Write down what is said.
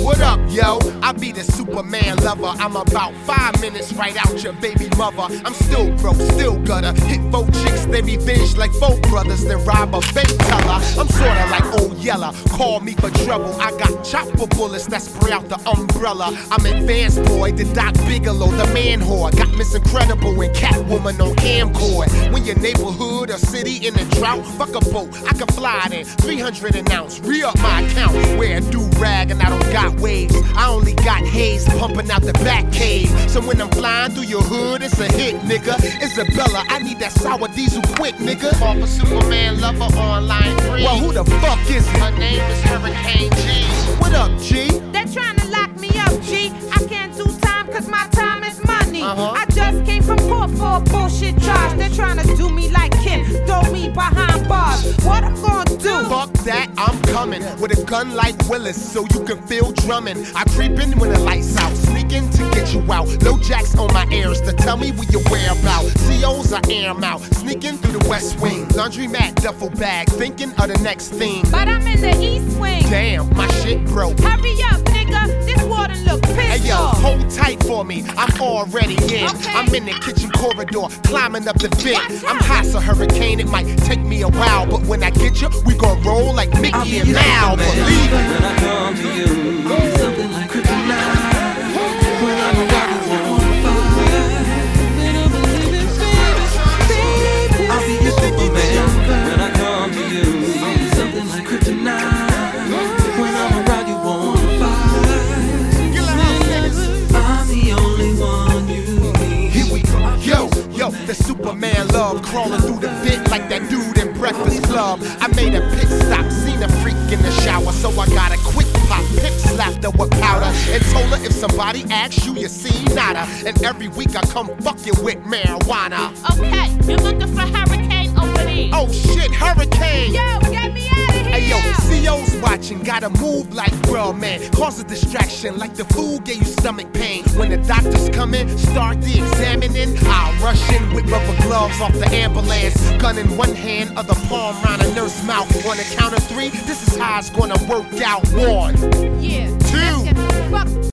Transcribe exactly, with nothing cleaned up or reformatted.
What up, yo? I be the Superman lover. I'm about five minutes right out your baby mother. I'm still broke, still gutter. Hit four chicks, they revenge like four brothers, then rob a bank teller. I'm sorta like Old Yeller. Call me for trouble. I got chopper bullets that spray out the umbrella. I'm advanced boy, the Doc Bigelow, the man whore. Got Miss Incredible and Catwoman on camcord. When your neighborhood or city in a drought, fuck a boat, I can fly it in three hundred an ounce. Re-up my account. Wear a do-rag and I don't got waves. I only got haze pumping out the back cave. So when I'm flying through your hood, it's a hit, nigga. Isabella, I need that sour diesel quick, nigga. Call for Superman lover on line three. Well, who the fuck is it? Her name is Hurricane G. What up, G? They're trying to lock me up, G. I can't do time cause my time is money. Uh-huh. I just came from court for a bullshit charge. They're trying to do me like Kim, throw me behind bars. What I'm gonna do? Fuck that, I'm coming with a gun like Willis so you can feel drumming. I creep in when the lights out, sneaking to get you out. Low jacks on my ears to tell me where your whereabouts. C Os I air 'em out, sneaking through the west wing. Laundry mat, duffel bag, thinking of the next thing. But I'm in the east wing. Damn, my shit broke. Hurry up, nigga, this warden look pissed Hey yo, off. hold tight for me, I'm already in. Okay. I'm in the kitchen corridor, climbing up the vent. Watch I'm out. hot so hurricane, it might take me a while, but when I get you, we gon' roll like Mickey and Mal. Believe it. When I come to you, something like kryptonite. When I'm around you on fire. When I believe in baby, I'll be your Superman. When I come to you, something like kryptonite. When I'm around you on fire. I'm the only one you need. Here we go. Yo, yo, the Superman love crawling through the vent like that dude in Breakfast Club. I made a pit stop, seen a freak in the shower, so I got a quick pop, pip slapped her with powder, and told her if somebody asks you, you see nada. And every week I come fucking with marijuana. Okay, you're looking for Hurricane over there. Oh shit, hurricane! Yo, get me out of here. Hey yo, C O's watching, gotta move like bruh, man. Cause a distraction like the food gave you stomach pain. When the doctors come in, start the examining, I'll rush in with rubber gloves off the ambulance. Gun in one hand, other palm round a nurse's mouth. On the count of three, this is how it's gonna work out. One, Yeah, two. let's get the fuck